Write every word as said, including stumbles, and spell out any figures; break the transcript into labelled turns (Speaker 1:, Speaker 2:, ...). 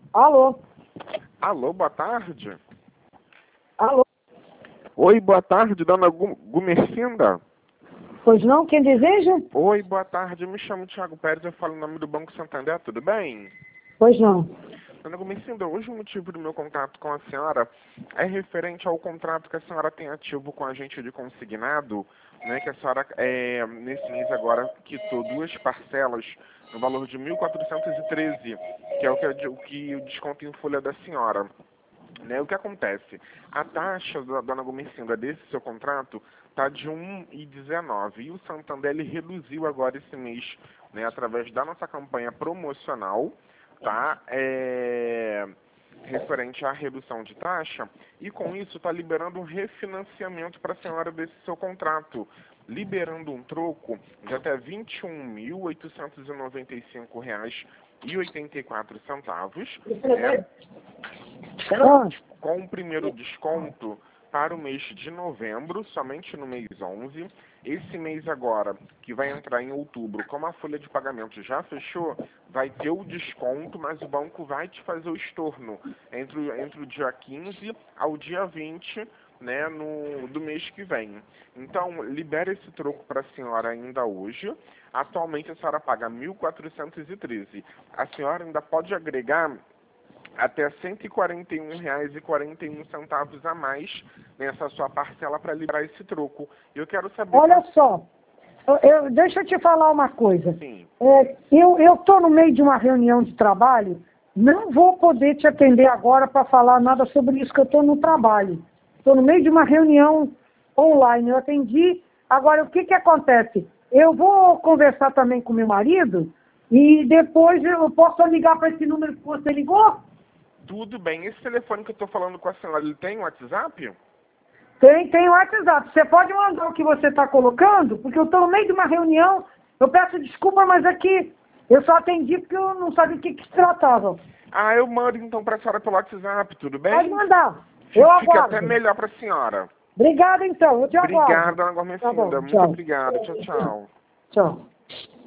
Speaker 1: Alô?
Speaker 2: Alô, boa tarde.
Speaker 1: Alô?
Speaker 2: Oi, boa tarde, dona Gu- Gumercinda.
Speaker 1: Pois não? Quem deseja?
Speaker 2: Oi, boa tarde, eu me chamo Thiago Pérez, eu falo em nome do Banco Santander, tudo bem?
Speaker 1: Pois não.
Speaker 2: Dona Gumercinda, hoje o motivo do meu contato com a senhora é referente ao contrato que a senhora tem ativo com a agente de consignado, né, que a senhora, é, nesse mês agora, quitou duas parcelas no valor de mil quatrocentos e treze, que é o que, é de- o que o desconto em folha da senhora. Né, o que acontece? A taxa da dona Gumercinda desse seu contrato está de um vírgula dezenove e o Santander ele reduziu agora esse mês, né, através da nossa campanha promocional, tá? É, referente à redução de taxa, e com isso está liberando um refinanciamento para a senhora desse seu contrato, liberando um troco de até vinte e um mil oitocentos e noventa e cinco reais e oitenta e quatro centavos, né?
Speaker 1: Ah,
Speaker 2: Com o primeiro desconto para o mês de novembro, somente no mês onze. Esse mês agora, que vai entrar em outubro, como a folha de pagamento já fechou, vai ter o desconto, mas o banco vai te fazer o estorno entre, o- entre o dia quinze ao dia vinte, né, no, do mês que vem. Então, libera esse troco para a senhora ainda hoje. Atualmente, a senhora paga mil quatrocentos e treze. A senhora ainda pode agregar até cento e quarenta e um reais e quarenta e um centavos a mais nessa sua parcela para liberar esse troco. Eu quero saber...
Speaker 1: olha
Speaker 2: se-
Speaker 1: só, eu, eu- deixa eu te falar uma coisa.
Speaker 2: Sim.
Speaker 1: É, eu estou no meio de uma reunião de trabalho, não vou poder te atender agora para falar nada sobre isso, que eu estou no trabalho. Estou no meio de uma reunião online, eu atendi. Agora, o que, que acontece? Eu vou conversar também com meu marido e depois eu posso ligar para esse número que você ligou?
Speaker 2: Tudo bem. Esse telefone que eu estou falando com a senhora, ele tem WhatsApp?
Speaker 1: Tem, tem o WhatsApp. Você pode mandar o que você está colocando, porque eu estou no meio de uma reunião. Eu peço desculpa, mas aqui eu só atendi porque eu não sabia o que, que se tratava.
Speaker 2: Ah, eu mando então para a senhora pelo WhatsApp, tudo
Speaker 1: Pode
Speaker 2: bem?
Speaker 1: mandar. Eu
Speaker 2: Fica até
Speaker 1: aguardo.
Speaker 2: melhor para a senhora.
Speaker 1: Obrigado, então. Eu te aguardo.
Speaker 2: Obrigado, dona
Speaker 1: Tá
Speaker 2: Gormecinda.
Speaker 1: bom,
Speaker 2: Muito
Speaker 1: tchau.
Speaker 2: obrigado. Tchau, tchau.
Speaker 1: Tchau.